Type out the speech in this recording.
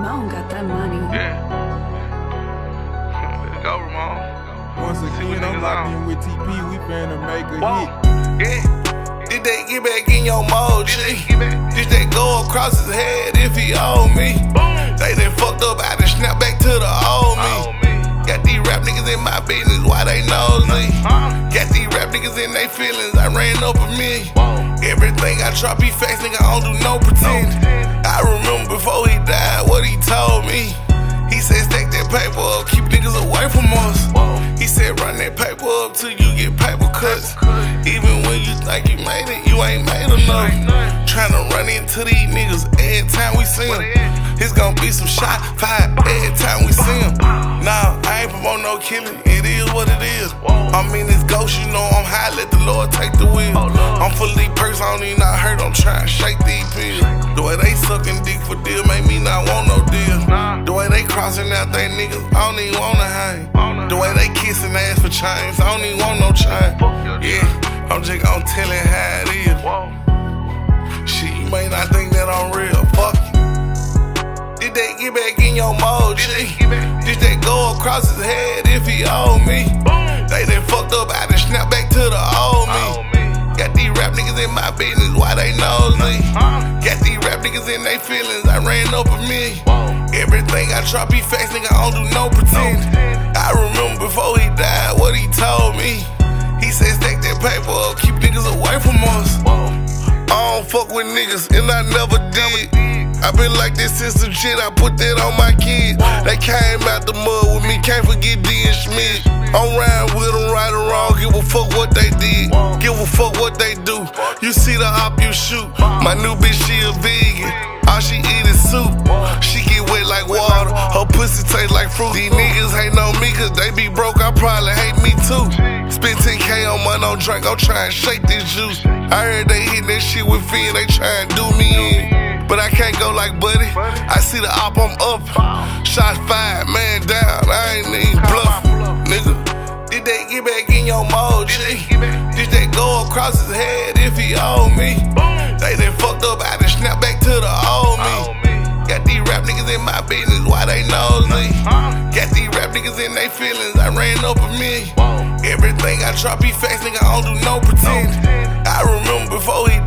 I don't got that money. Yeah. Let's go, Ramon. Once again, I'm locked in with TP, we finna make a hit. Yeah. Did they get back in your mode, G? Did they go across his head if he owed me? They done fucked up, I done snap back to the old me. Got these rap niggas in my business, why they nosy? Got these rap niggas in they feelings, I ran up a million. Everything I try be facts, nigga, I don't do no pretend. I remember before he died, what he told me. He said stack that paper up, keep niggas away from us. He said run that paper up till you get paper cuts. Even when you think you made it, you ain't made enough. Tryna run into these niggas every time we see them. It's gonna be some shot fired every time we see them. Nah, I ain't promote no killing, it is what it is. I'm in this ghost, you know I'm high, let the Lord take the wheel. I'm fully purse, I don't even not hurt, I'm trying to shake these pills. The way they sucking dick for deal make me not want no deal. The way they crossing out they niggas, I don't even wanna hang. The way they kissing ass for chains, I don't even want no chain. Yeah, I'm just gon' tell it how it is. Shit, you may not think that I'm real, fuck you. Did they get back in your mode, G? Did they go across his head if he owed me? They done fucked up, I done snap back to the old me. Got these rap niggas in my business, why they nosy? Got these rap niggas in they feelings, I ran up a million. Everything I try be facts, nigga, I don't do no pretend. I remember before he died, what he told me. He said stack that paper up, keep niggas away from us. I don't fuck with niggas, and I never did. I been like this since the shit, I put that on my kids. They came out the mud with me, can't forget D and Schmidt. I'm riding with them right or wrong, give a fuck what they did, give a fuck what they do. You see the op you shoot, my new bitch she a vegan, all she eat is soup. She get wet like water, her pussy taste like fruit. These niggas hate on me cause they be broke, I probably hate me too. Spend 10K on money on drink, I'm trying to shake this juice. I heard they hit that shit with Finn, they trying to do me in. But I can't go like Buddy, I see the op, I'm up. Shots fired, man down, I ain't even bluff, nigga. Did they get back in your mode, G? Did they go across his head if he owed me? They done fucked up, I done snap back to the old me. Got these rap niggas in my business, why they nosy? Got these rap niggas in they feelings, I ran up a million. Everything I try be facts, nigga, I don't do no pretend. I remember before he